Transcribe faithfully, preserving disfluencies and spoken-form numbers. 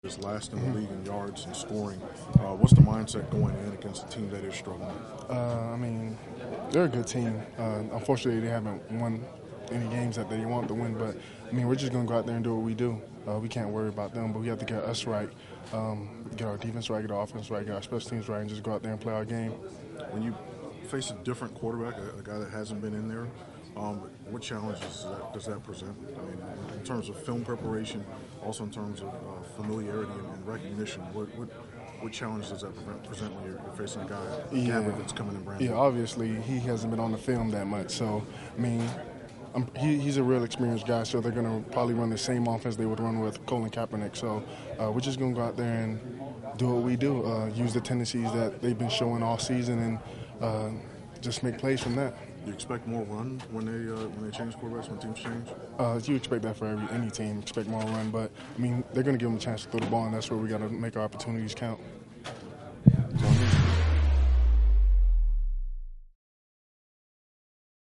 is last in the league in yards and scoring. Uh, what's the mindset going in against a team that is struggling? Uh, I mean, they're a good team. Uh, unfortunately, they haven't won any games that they want to win. But I mean, we're just going to go out there and do what we do. Uh, we can't worry about them, but we have to get us right, um, get our defense right, get our offense right, get our special teams right, and just go out there and play our game. When you face a different quarterback, a, a guy that hasn't been in there, um, what challenges does that, does that present? I mean, in terms of film preparation, also in terms of uh, familiarity and, and recognition, what, what what challenge does that prevent, present when you're, you're facing a guy, Yeah. Gabbert, that's coming in brand new? Yeah, obviously he hasn't been on the film that much. So, I mean, I'm, he, he's a real experienced guy, so they're going to probably run the same offense they would run with Colin Kaepernick. So uh, we're just going to go out there and do what we do, uh, use the tendencies that they've been showing all season and uh, just make plays from that. Do you expect more run when they uh, when they change quarterbacks, when teams change? Uh, you expect that for every any team, expect more run. But, I mean, they're going to give them a chance to throw the ball, and that's where we got to make our opportunities count.